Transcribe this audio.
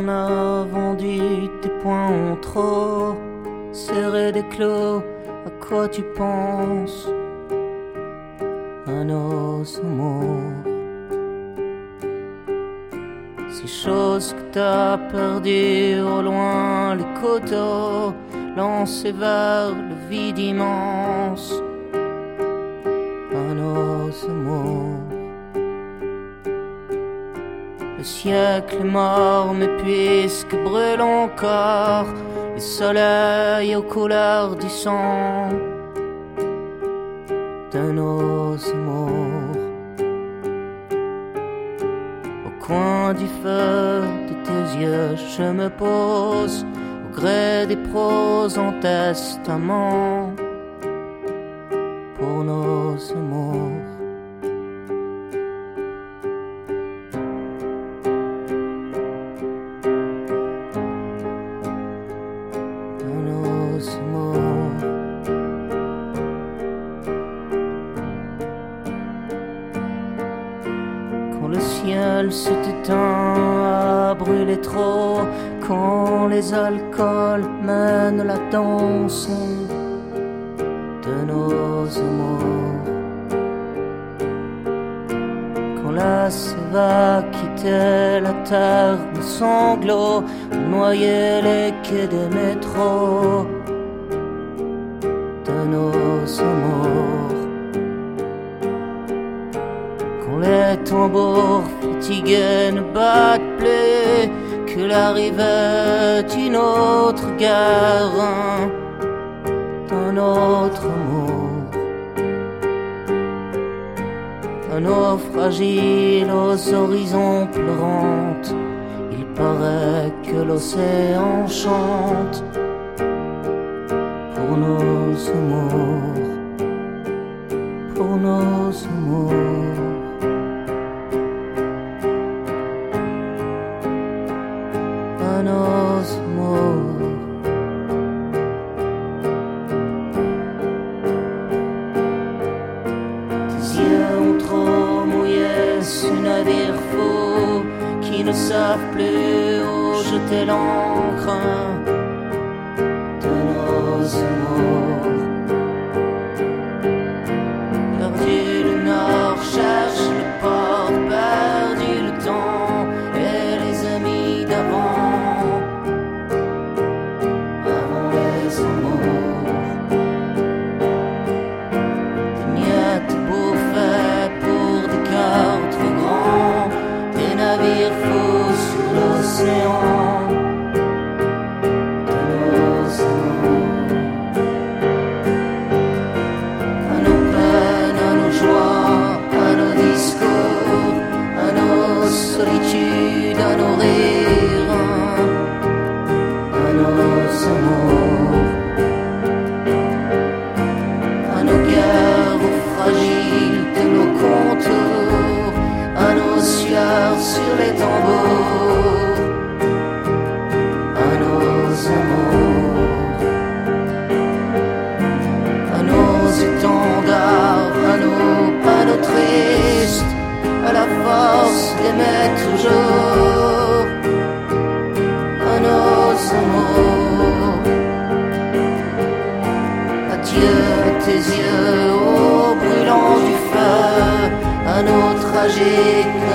qu'on a vendu tes poings en trop, serré des clos, à quoi tu penses? À nos amours, ces choses que t'as perdues au loin, les coteaux lancés vers le vide immense. À nos amours, le siècle est mort, mais puisque brûle encore le soleil aux couleurs du sang de nos amours, au coin du feu de tes yeux, je me pose au gré des proses en testament pour nos amours. Le ciel s'est éteint, a brûlé trop, quand les alcools mènent la danse de nos amours, quand la sève a quitté la terre, le sanglot noyait les quais des métros de nos amours, les tambours fatigués ne battent plus, que l'arrivée d'une autre guerre d'un autre amour, un naufragile aux horizons pleurantes. Il paraît que l'océan chante pour nos amours, pour nos amours. Nos amours, tes yeux ont trop mouillé ce navire fou qui ne savent plus où jeter l'ancre de nos amours. Perdu le nord, cherche le port, perdu le temps et les amis d'avant. L'océan de nos amours, à nos peines, à nos joies, à nos discours, à nos solitudes, à nos rires, à nos amours, à nos guerres, aux fragiles de nos contours, à nos sueurs sur les tambours. À nos étendards, à nos tristes, à la force d'aimer toujours, à nos amours. Adieu à tes yeux, ô brûlant du feu, à nos tragiques